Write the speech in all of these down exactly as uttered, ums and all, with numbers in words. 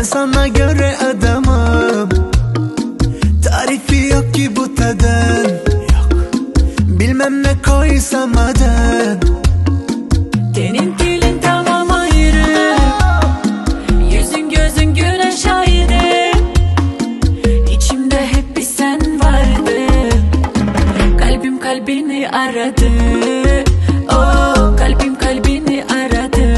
Ben sana göre adamım. Tarifi yok ki bu tadın. Bilmem ne koysam adın. Tenin dilin tamam ayrı, yüzün gözün güneş ayrı. İçimde hep bir sen vardı. Kalbim kalbini aradı. Oh, kalbim kalbini aradı.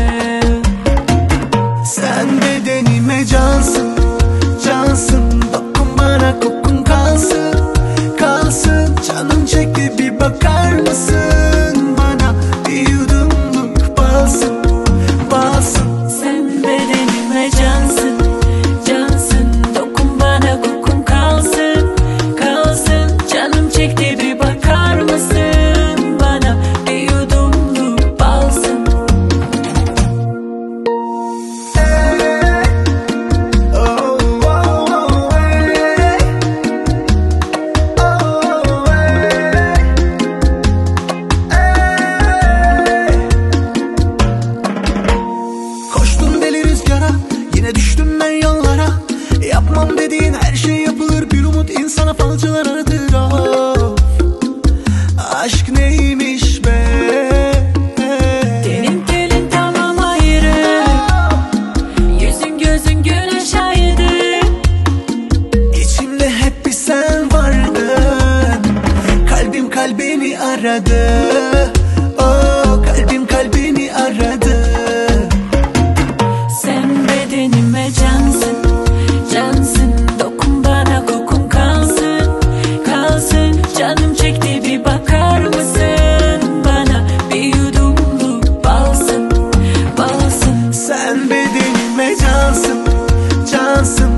Sen bedenime cansın, cansın. Dokun bana, kokun kalsın, kalsın. Canım çekti, bir bakar mısın bana? Bir yudumluk balsın, balsın. Sen bedenime cansın, cansın. Dokun bana, kokun kalsın, kalsın. Canım çekti, bir bakar mısın bana? Bir yudumluk balsın. Oh, oh, oh, hey. Oh, hey. Hey. Koştum deli rüzgara, yine düştüm ben yollara. Yapmam dediğin her şey yapılır, bir umut insana falcılar aradır. Oh, aşk neymiş be? Tenin telin tamam ayrı, yüzün gözün güneş ayrı. İçimde hep bir sen vardın. Kalbim kalbini aradı. Oh, kalbim kalbini aradı. Sen bedenime cansın, cansın. Dokun bana, kokun kalsın, kalsın. Canım çekti, bir bakar mısın bana? Bir yudumluk balsın, balsın. Sen bedenime cansın, cansın.